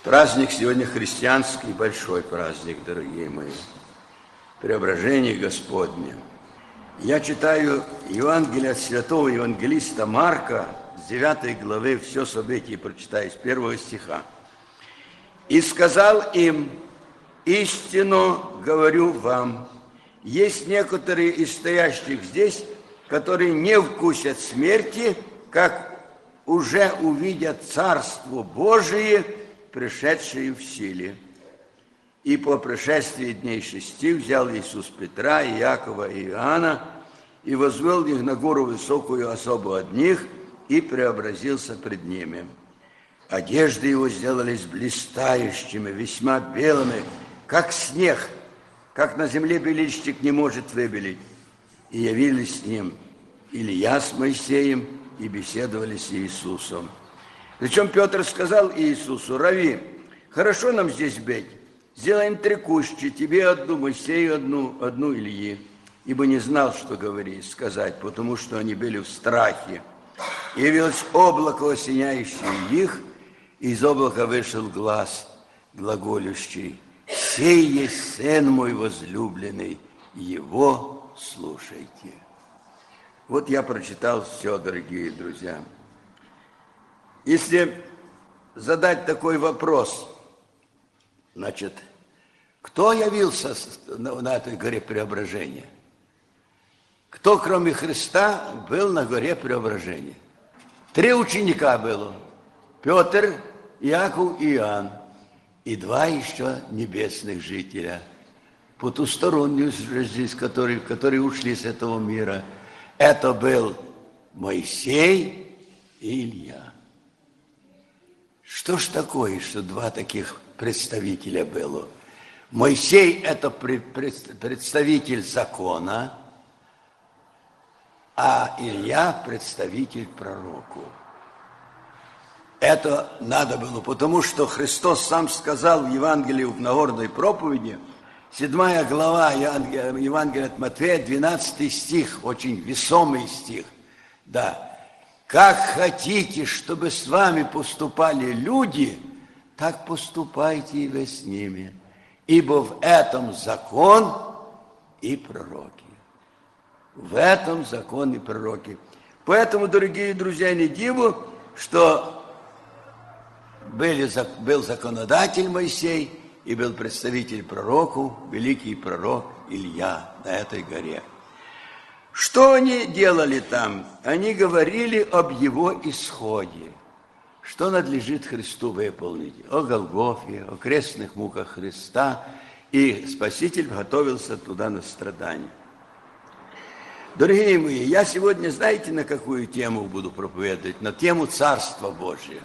Праздник сегодня христианский, большой праздник, дорогие мои. Преображение Господне. Я читаю Евангелие от святого евангелиста Марка, с 9 главы, все событие прочитаю, с 1 стиха. «И сказал им: истину говорю вам, есть некоторые из стоящих здесь, которые не вкусят смерти, как уже увидят Царство Божие, пришедшее в силе». И по пришествии дней 6 взял Иисус Петра, и Иакова, и Иоанна, и возвел их на гору высокую особо от них, и преобразился пред ними. Одежды его сделались блистающими, весьма белыми, как снег, как на земле белильщик не может выбелить. И явились с ним Илья с Моисеем, и беседовали с Иисусом. Причем Петр сказал Иисусу: «Рави, хорошо нам здесь быть. Сделаем 3 кущи, тебе одну, Моисею одну Ильи». Ибо не знал, что говорить, сказать, потому что они были в страхе. И явилось облако, осеняющее их, и из облака вышел глас глаголющий: «Сей есть Сын мой возлюбленный, его слушайте». Вот я прочитал все, дорогие друзья. Если задать такой вопрос, значит, кто явился на этой горе Преображения? Кто, кроме Христа, был на горе Преображения? 3 ученика было: Петр, Иаков и Иоанн, и 2 еще небесных жителя, потустороннюю жизнь, которые ушли с этого мира. Это был Моисей и Илья. Что ж такое, что 2 таких представителя было? Моисей – это представитель закона, а Илья – представитель пророку. Это надо было, потому что Христос сам сказал в Евангелии в Нагорной проповеди, 7 глава Евангелия от Матфея, 12 стих, очень весомый стих. Да. «Как хотите, чтобы с вами поступали люди, так поступайте и вы с ними, ибо в этом закон и пророки». В этом закон и пророки. Поэтому, дорогие друзья, не диву, что был законодатель Моисей и был представитель пророков, великий пророк Илья на этой горе. Что они делали там? Они говорили об его исходе. Что надлежит Христу выполнить? О Голгофе, о крестных муках Христа. И Спаситель готовился туда на страдания. Дорогие мои, я сегодня, знаете, на какую тему буду проповедовать? На тему Царства Божия.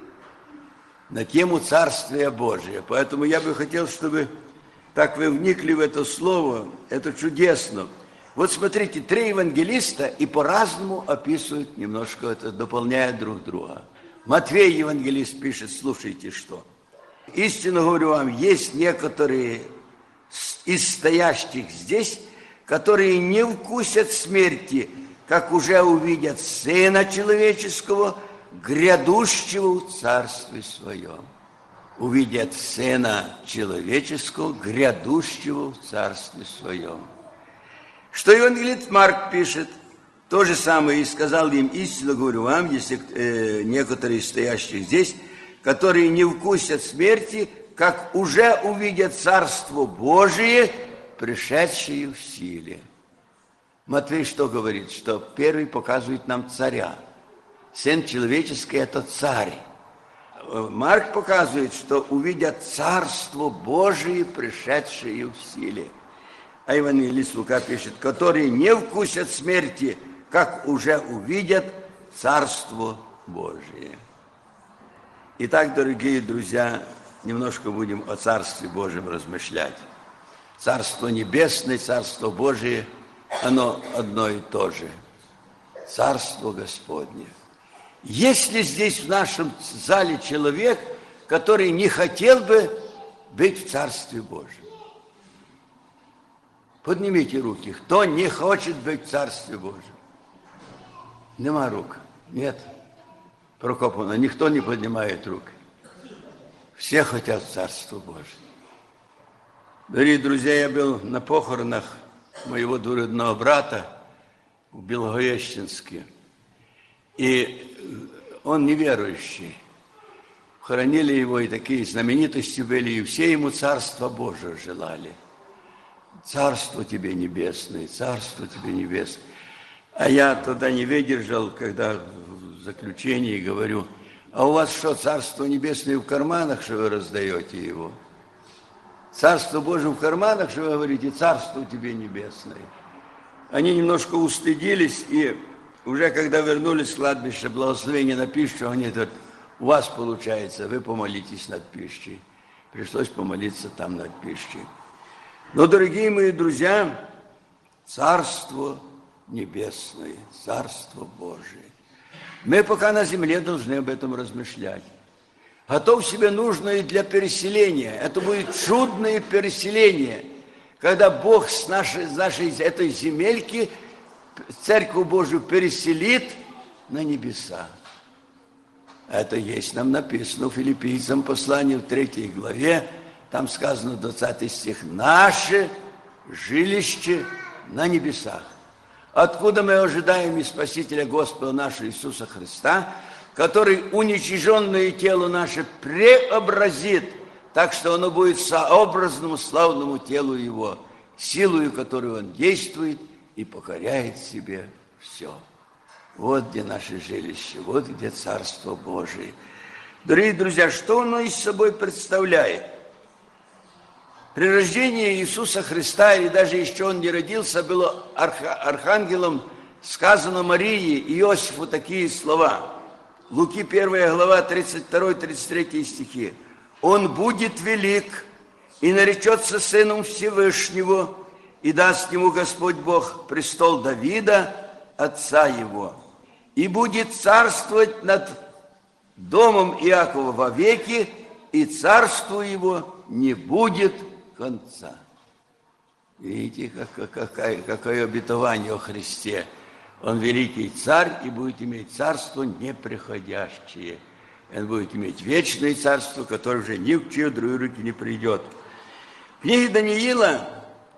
На тему Царствия Божия. Поэтому я бы хотел, чтобы так вы вникли в это слово. Это чудесно. Вот смотрите, 3 евангелиста и по-разному описывают, немножко это дополняют друг друга. Матвей евангелист пишет, слушайте, что. «Истинно говорю вам, есть некоторые из стоящих здесь, которые не вкусят смерти, как уже увидят Сына Человеческого, грядущего в Царстве Своем». Увидят Сына Человеческого, грядущего в Царстве Своем. Что евангелист Марк пишет, то же самое, и сказал им: истинно говорю вам, если некоторые из стоящих здесь, которые не вкусят смерти, как уже увидят Царство Божие, пришедшее в силе. Матвей что говорит? Что первый показывает нам царя. Сын человеческий – это царь. Марк показывает, что увидят Царство Божие, пришедшее в силе. А евангелист Лука пишет, которые не вкусят смерти, как уже увидят Царство Божие. Итак, дорогие друзья, немножко будем о Царстве Божьем размышлять. Царство Небесное, Царство Божие, оно одно и то же. Царство Господне. Есть ли здесь в нашем зале человек, который не хотел бы быть в Царстве Божьем? Поднимите руки. Кто не хочет быть в Царстве Божьем? Нема рук. Нет. Прокоповна, никто не поднимает рук. Все хотят Царства Божьего. Дорогие друзья, я был на похоронах моего двоюродного брата в Белогорещенске. И он неверующий. Хоронили его, и такие знаменитости были, и все ему Царства Божие желали. Царство тебе небесное, Царство тебе небесное. А я тогда не выдержал, когда в заключении говорю: а у вас что, Царство Небесное в карманах, что вы раздаете его? Царство Божие в карманах, что вы говорите, Царство тебе небесное. Они немножко устыдились, и уже когда вернулись с кладбища, благословение на пищу, они говорят: у вас получается, вы помолитесь над пищей. Пришлось помолиться там над пищей. Но, дорогие мои друзья, Царство Небесное, Царство Божие. Мы пока на земле должны об этом размышлять. Готовь себе нужное для переселения. Это будет чудное переселение, когда Бог с нашей этой земельки Церковь Божию переселит на небеса. Это есть нам написано в Филиппийцам послании в 3 главе. Там сказано 20 стих: «Наше жилище на небесах». Откуда мы ожидаем и Спасителя Господа нашего Иисуса Христа, который уничиженное тело наше преобразит, так что оно будет сообразному славному телу Его, силою которой Он действует и покоряет себе все. Вот где наше жилище, вот где Царство Божие. Дорогие друзья, что оно из собой представляет? При рождении Иисуса Христа, или даже еще Он не родился, было архангелом сказано Марии и Иосифу такие слова. Луки 1 глава, 32-33 стихи. «Он будет велик и наречется сыном Всевышнего, и даст ему Господь Бог престол Давида, отца его, и будет царствовать над домом Иакова вовеки, и царству его не будет конца». Видите, какое обетование о Христе. Он великий царь и будет иметь царство неприходящее. Он будет иметь вечное царство, которое уже ни в чьи другие руки не придет. В книге Даниила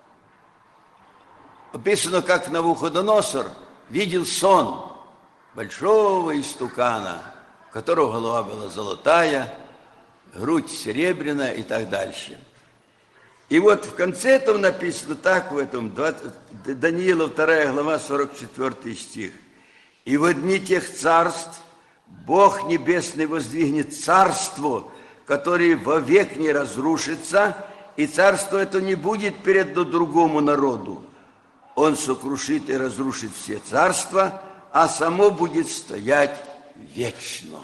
описано, как Навуходоносор видел сон большого истукана, у которого голова была золотая, грудь серебряная и так дальше. И вот в конце этого написано так, в этом Даниила 2 глава, 44 стих. «И во дни тех царств Бог Небесный воздвигнет царство, которое вовек не разрушится, и царство это не будет передано другому народу. Он сокрушит и разрушит все царства, а само будет стоять вечно».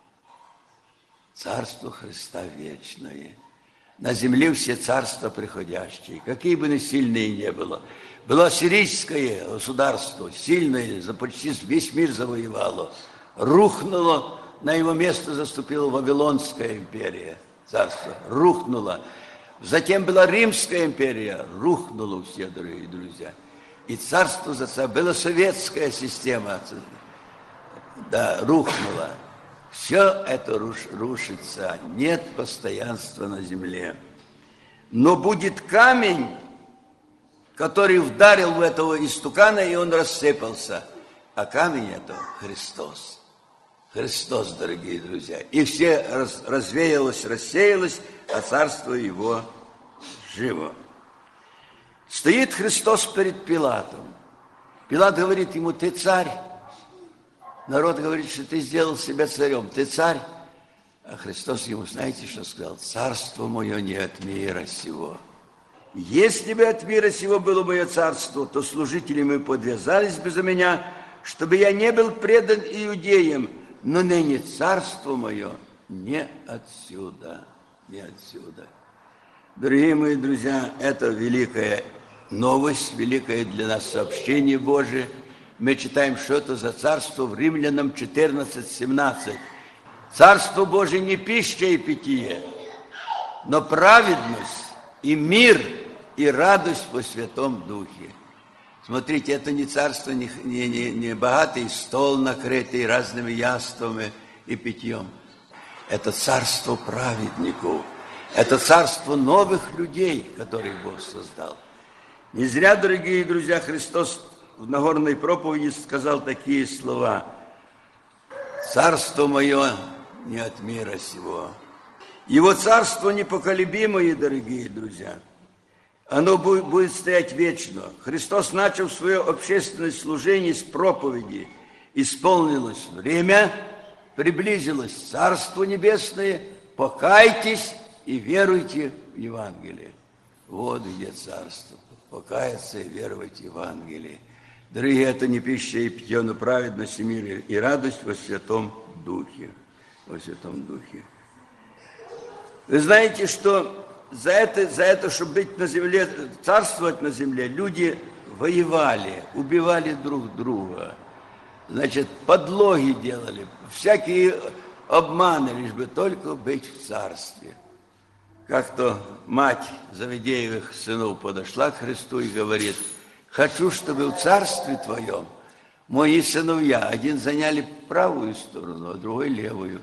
Царство Христа вечное. На земле все царства приходящие, какие бы ни сильные не было. Было ассирийское государство, сильное, почти весь мир завоевало. Рухнуло, на его место заступила Вавилонская империя, царство, рухнуло. Затем была Римская империя, рухнула все, дорогие друзья. И царство за царство, была советская система, да, рухнула. Все это рушится, нет постоянства на земле. Но будет камень, который вдарил в этого истукана, и он рассыпался. А камень это Христос. Христос, дорогие друзья. И все развеялось, рассеялось, а царство его живо. Стоит Христос перед Пилатом. Пилат говорит ему: ты царь. Народ говорит, что ты сделал себя царем, ты царь. А Христос ему, знаете, что сказал? Царство мое не от мира сего. Если бы от мира сего было мое царство, то служители мы подвязались бы за меня, чтобы я не был предан иудеям. Но ныне царство мое не отсюда, не отсюда. Дорогие мои друзья, это великая новость, великое для нас сообщение Божие. Мы читаем, что это за царство в Римлянам 14:17. Царство Божие не пища и питье, но праведность и мир и радость по Святом Духе. Смотрите, это не царство, не богатый стол, накрытый разными яствами и питьем. Это царство праведников. Это царство новых людей, которых Бог создал. Не зря, дорогие друзья, Христос в Нагорной проповеди сказал такие слова: «Царство мое не от мира сего». Его царство непоколебимое, дорогие друзья. Оно будет стоять вечно. Христос начал свое общественное служение с проповеди. Исполнилось время, приблизилось Царство Небесное, покайтесь и веруйте в Евангелие. Вот где царство. Покаяться и веровать в Евангелие. Дорогие, это не пища и питье, но праведность и мир и радость во Святом Духе. Во Святом Духе. Вы знаете, что за это, чтобы быть на земле, царствовать на земле, люди воевали, убивали друг друга. Значит, подлоги делали, всякие обманы, лишь бы только быть в царстве. Как-то мать Завидеевых сынов подошла к Христу и говорит: «Хочу, чтобы в царстве твоем мои сыновья, один заняли правую сторону, а другой левую».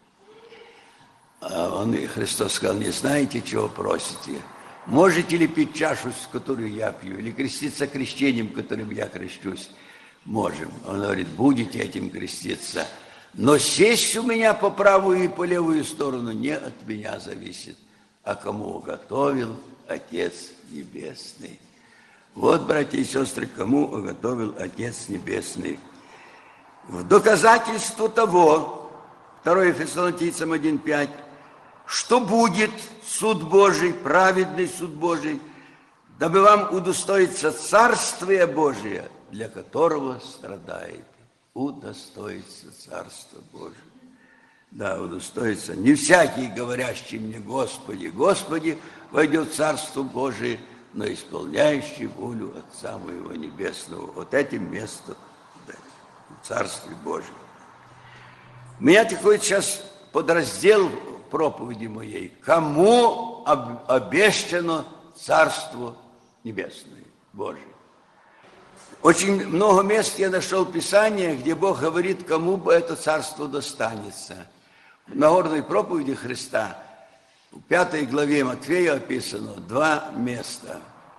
А Христос сказал: «Не знаете, чего просите? Можете ли пить чашу, с которой я пью, или креститься крещением, которым я крещусь?» Можем. Он говорит: «Будете этим креститься, но сесть у меня по правую и по левую сторону не от меня зависит, а кому уготовил Отец Небесный». Вот, братья и сестры, кому уготовил Отец Небесный. В доказательство того, 2 Фессалоникийцам 1:5, что будет суд Божий, праведный суд Божий, дабы вам удостоиться Царствия Божия, для которого страдаете. Удостоится Царство Божие. Да, удостоится. Не всякий, говорящий мне: Господи, Господи, войдет в Царство Божие, но исполняющий волю Отца моего Небесного. Вот этим место в Царстве Божьем. У меня такой сейчас подраздел проповеди моей: кому обещано Царство Небесное Божие. Очень много мест я нашел Писания, где Бог говорит, кому бы это царство достанется. В Нагорной проповеди Христа в 5 главе Матфея описано 2 места.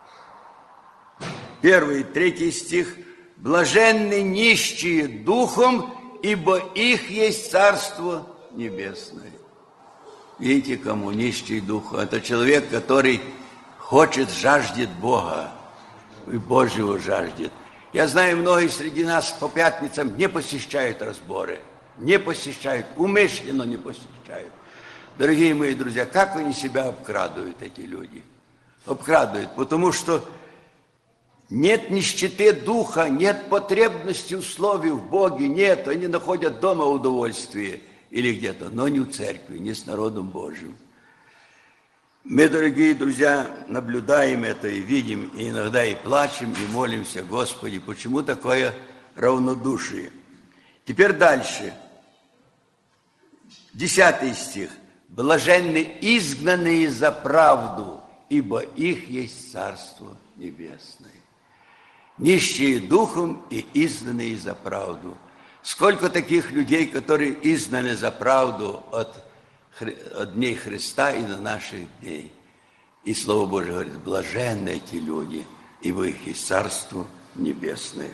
1 и 3 стих: «Блаженны нищие духом, ибо их есть Царство Небесное». Видите, кому нищий духом? Это человек, который хочет, жаждет Бога и Божьего жаждет. Я знаю, многие среди нас по пятницам не посещают разборы, не посещают, умышленно не посещают. Дорогие мои друзья, как они себя обкрадывают, эти люди? Обкрадывают, потому что нет нищеты духа, нет потребности условий в Боге, нет. Они находят дома удовольствие или где-то, но не в церкви, не с народом Божьим. Мы, дорогие друзья, наблюдаем это и видим, и иногда и плачем, и молимся: Господи, почему такое равнодушие? Теперь дальше. 10 стих. «Блаженны изгнанные за правду, ибо их есть Царство Небесное». Нищие духом и изгнанные за правду. Сколько таких людей, которые изгнаны за правду от дней Христа и на наших дней. И Слово Божие говорит: блаженны эти люди, ибо их есть Царство Небесное.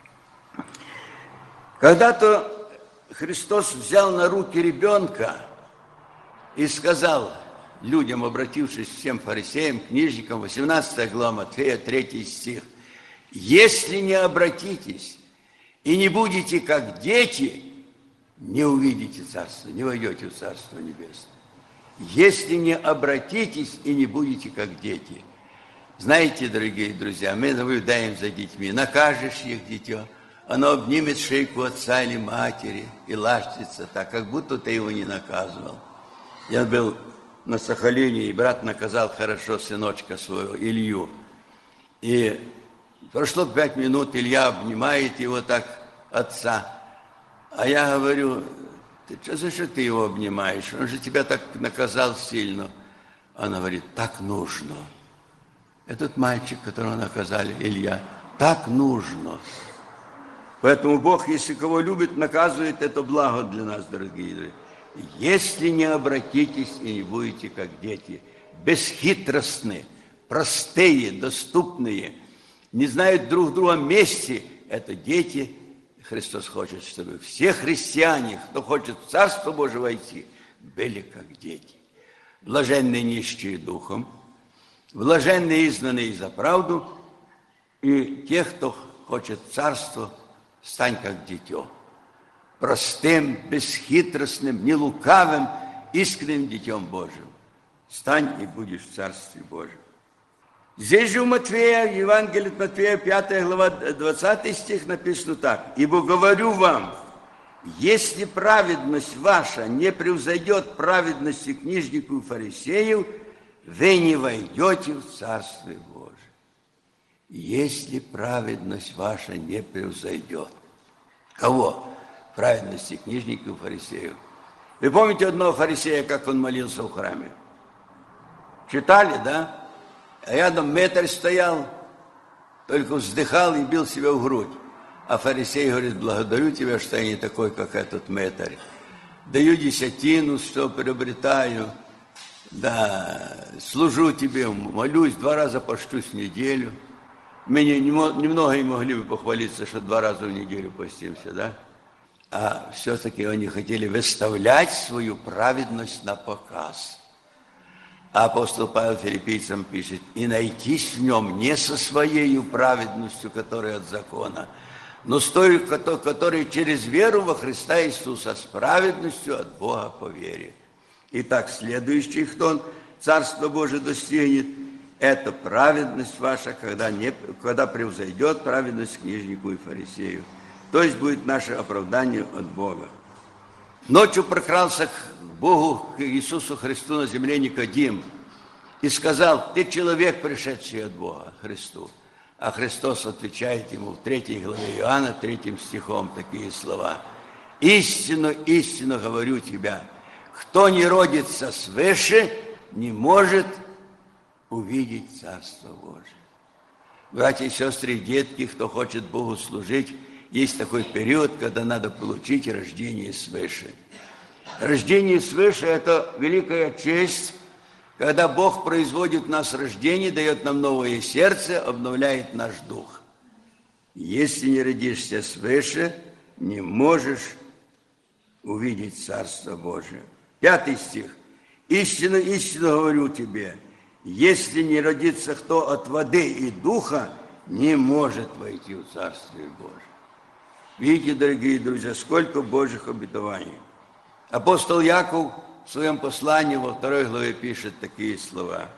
Когда-то Христос взял на руки ребенка и сказал людям, обратившись всем фарисеям, книжникам, 18 глава Матфея, 3 стих: «Если не обратитесь и не будете как дети, не увидите Царство, не войдете в Царство Небесное». Если не обратитесь и не будете как дети. Знаете, дорогие друзья, мы наблюдаем за детьми. Накажешь их, дитё, оно обнимет шейку отца или матери и ластится так, как будто ты его не наказывал. Я был на Сахалине, и брат наказал хорошо сыночка своего, Илью. И прошло 5 минут, Илья обнимает его так, отца. А я говорю: за что ты его обнимаешь? Он же тебя так наказал сильно. Она говорит: так нужно. Этот мальчик, которого наказали, Илья, так нужно. Поэтому Бог, если кого любит, наказывает, это благо для нас, дорогие друзья. если не обратитесь и не будете как дети, бесхитростные, простые, доступные, не знают друг друга мести, это дети. Христос хочет, чтобы все христиане, кто хочет в Царство Божие войти, были как дети. Блаженные нищие духом, блаженные изгнанные за правду, и тех, кто хочет царство, стань как дитё. Простым, бесхитростным, нелукавым, искренним детем Божьим. Стань и будешь в Царстве Божьем. Здесь же у Матфея, Евангелие от Матфея, 5 глава, 20 стих написано так. «Ибо говорю вам, если праведность ваша не превзойдет праведности книжников и фарисеев, вы не войдете в Царствие Божие». Если праведность ваша не превзойдет. Кого? Праведности книжников и фарисеев. Вы помните одного фарисея, как он молился в храме? Читали, да? А рядом мытарь стоял, только вздыхал и бил себя в грудь. А фарисей говорит: благодарю тебя, что я не такой, как этот мытарь. Даю десятину, что приобретаю. Да, служу тебе, молюсь, 2 раза постюсь в неделю. Мы немного не могли бы похвалиться, что 2 раза в неделю постимся, да? А все-таки они хотели выставлять свою праведность на показ. А апостол Павел Филиппийцам пишет: «И найтись в нем не со своей праведностью, которая от закона, но с той, которая через веру во Христа Иисуса, с праведностью от Бога по вере». Итак, следующий, кто Царство Божие достигнет, это праведность ваша, когда превзойдет праведность книжнику и фарисею. То есть будет наше оправдание от Бога. Ночью прокрался к Богу, к Иисусу Христу на земле Никодим и сказал: «Ты человек, пришедший от Бога, Христу». А Христос отвечает ему в 3 главе Иоанна, 3 стихом такие слова: «Истину, истину говорю тебе, кто не родится свыше, не может увидеть Царство Божие». Братья и сестры, детки, кто хочет Богу служить, есть такой период, когда надо получить рождение свыше. Рождение свыше – это великая честь, когда Бог производит в нас рождение, дает нам новое сердце, обновляет наш дух. Если не родишься свыше, не можешь увидеть Царство Божие. 5 стих. «Истину, истину говорю тебе, если не родится кто от воды и духа, не может войти в Царствие Божие». Видите, дорогие друзья, сколько Божьих обетований. Апостол Яков в своем послании во 2 главе пишет такие слова: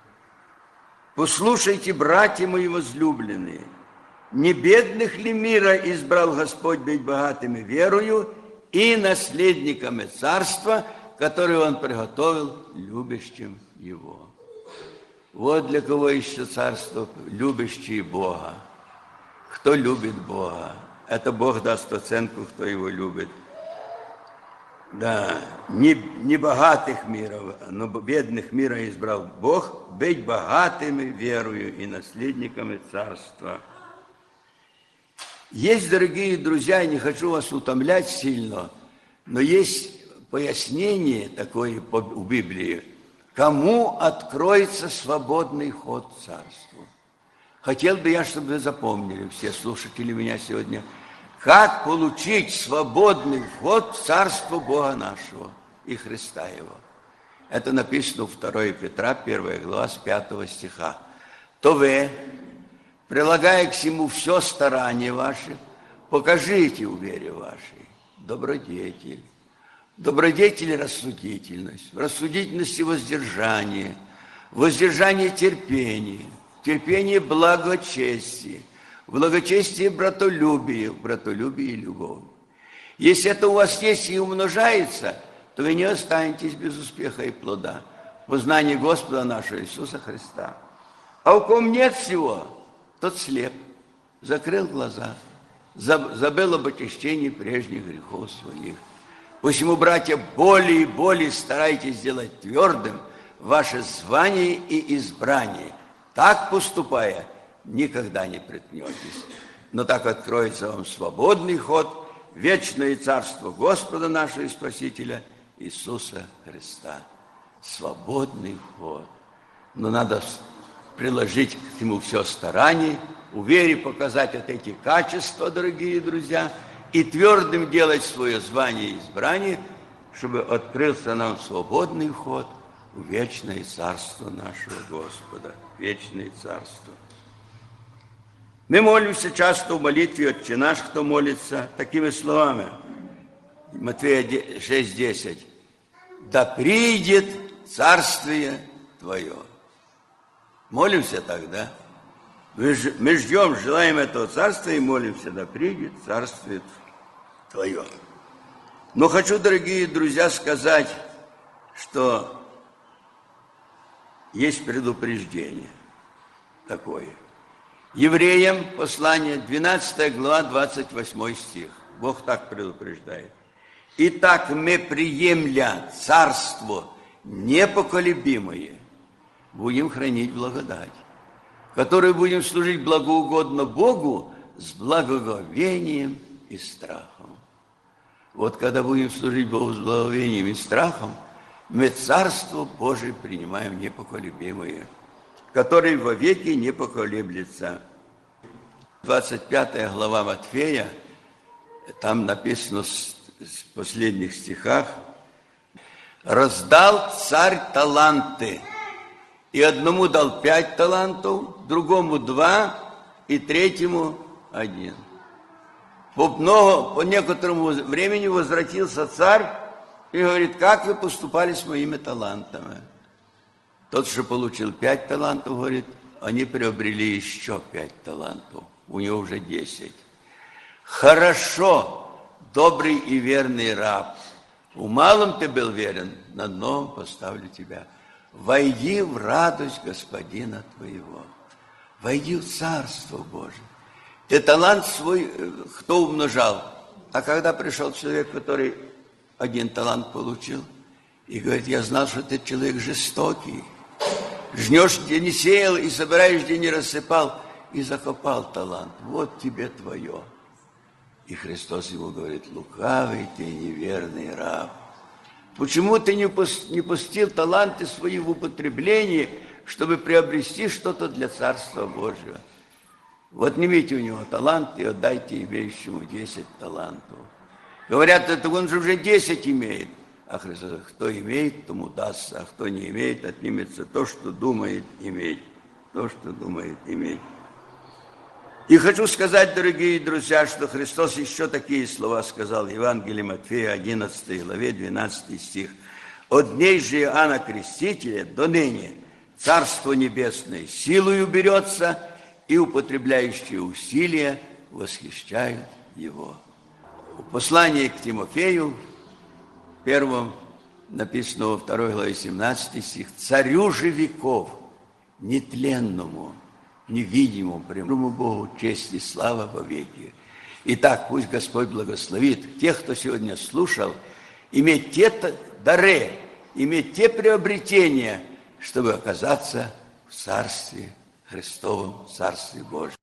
«Послушайте, братья мои возлюбленные, не бедных ли мира избрал Господь быть богатыми верою и наследниками Царства, которое Он приготовил любящим Его». Вот для кого еще Царство: любящие Бога. Кто любит Бога? Это Бог даст оценку, кто Его любит. Да, не богатых мира, но бедных мира избрал Бог быть богатыми верою и наследниками Царства. Есть, дорогие друзья, я не хочу вас утомлять сильно, но есть пояснение такое в Библии: кому откроется свободный ход к Царству. Хотел бы я, чтобы вы запомнили, все слушатели меня сегодня, как получить свободный вход в Царство Бога нашего и Христа Его. Это написано в 2 Петра, 1 глава, с 5 стиха. «То вы, прилагая к всему все старание ваше, покажите в вере вашей добродетель. Добродетель – рассудительность, в рассудительности воздержание, воздержание – терпение, терпение – благочестие, благочестие – братолюбие, братолюбие – любовь. Если это у вас есть и умножается, то вы не останетесь без успеха и плода в познании Господа нашего Иисуса Христа. А у ком нет всего, тот слеп, закрыл глаза, забыл об очищении прежних грехов своих. Посему, братья, более и более старайтесь сделать твердым ваше звание и избрание. Так поступая, никогда не приткнетесь. Но так откроется вам свободный ход, вечное царство Господа нашего и Спасителя Иисуса Христа. Свободный вход. Но надо приложить к нему все старание, в вере показать вот эти качества, дорогие друзья, и твердым делать свое звание и избрание, чтобы открылся нам свободный вход в вечное царство нашего Господа. Вечное царство. Мы молимся часто в молитве «Отче наш», кто молится, такими словами. Матфея 6:10. «Да придет царствие Твое». Молимся тогда. Мы ждем, желаем этого царства и молимся, да придет царствие Твое. Но хочу, дорогие друзья, сказать, что есть предупреждение такое. Евреям послание, 12 глава, 28 стих. Бог так предупреждает. «Итак, мы, приемля царство непоколебимое, будем хранить благодать, которой будем служить благоугодно Богу с благоговением и страхом». Вот когда будем служить Богу с благоговением и страхом, мы Царство Божие принимаем непоколебимое, которое вовеки не поколеблется. 25 глава Матфея, там написано в последних стихах: «Раздал царь таланты, и одному дал 5 талантов, другому 2, и третьему 1. По некоторому времени возвратился царь и говорит: как вы поступали с моими талантами? Тот, что получил 5 талантов, говорит, они приобрели еще 5 талантов, у него уже 10. Хорошо, добрый и верный раб, в малом ты был верен, над новым поставлю тебя. Войди в радость Господина твоего, войди в Царство Божие. Ты талант свой кто умножал? А когда пришел человек, который 1 талант получил, и говорит: я знал, что ты человек жестокий, жнешь, где не сеял, и собираешь, где не рассыпал, и закопал талант. Вот тебе твое. И Христос ему говорит: лукавый ты, неверный раб. Почему ты не пустил таланты свои в употребление, чтобы приобрести что-то для Царства Божьего? Вот отнимите у него талант и отдайте имеющему 10 талантов. Говорят, это он же уже 10 имеет. А Христос говорит: кто имеет, тому дастся, а кто не имеет, отнимется то, что думает иметь. То, что думает иметь. И хочу сказать, дорогие друзья, что Христос еще такие слова сказал в Евангелии Матфея, 11 главе, 12 стих. «От дней же Иоанна Крестителя до ныне Царство Небесное силою берется, и употребляющие усилия восхищают его». В послании к Тимофею, первом, написано во 2 главе 17 стих: «Царю же веков, нетленному, невидимому, прямому Богу, честь и слава во веки». Итак, пусть Господь благословит тех, кто сегодня слушал, иметь те дары, иметь те приобретения, чтобы оказаться в Царстве Христовом, Царстве Божьем.